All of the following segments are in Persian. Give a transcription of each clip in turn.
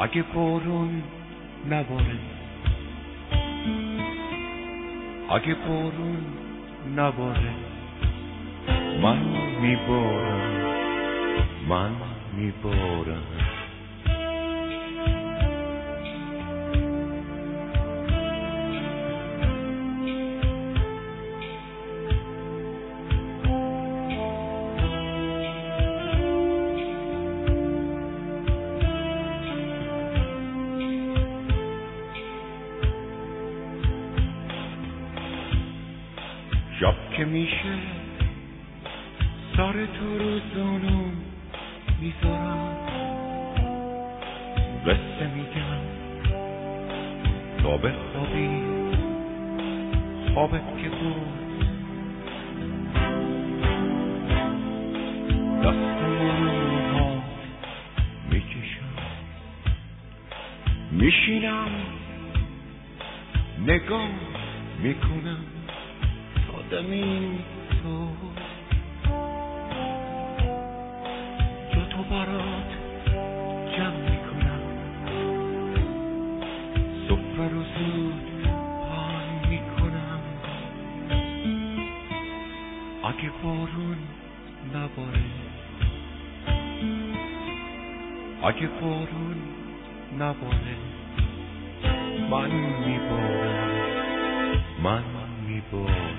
اگه بارون نباره، اگه بارون نباره، من میبارم، من میبارم. شب که میشه سر تو رو زانم میذارم، قصه میگم تا بخوابی، خوابت که بود دستمون ها میکشم، میشینم نگاه میکنم زمین تو برات جمع میکنم، سفره رو زود پان میکنم. اگه بارون نباره، اگه بارون نباره، من میبارم، من میبارم.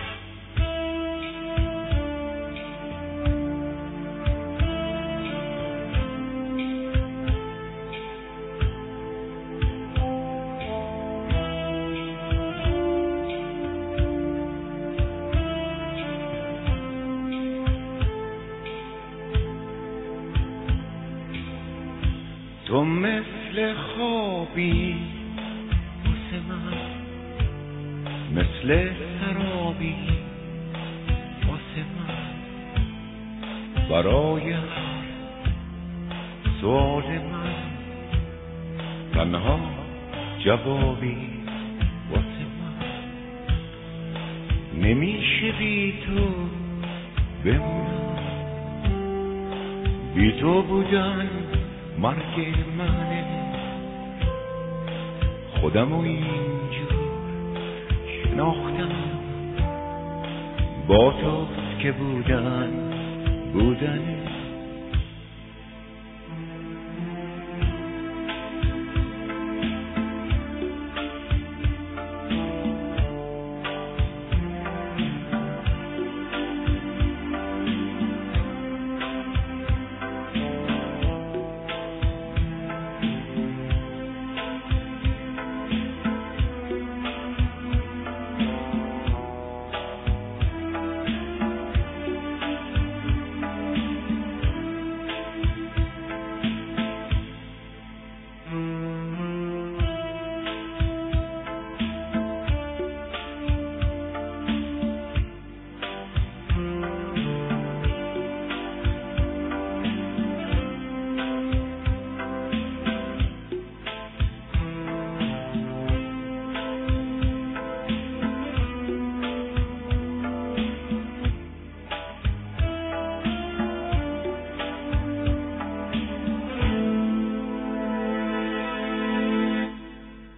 تو مثل خوابی واسه من، مثل سرابی واسه من، برای هر سوال من تنها جوابی واسه من. نمیشه بی تو بمونم، بی تو بودن مرگ منه، خودمو اینجور شناختم، با توست که بودن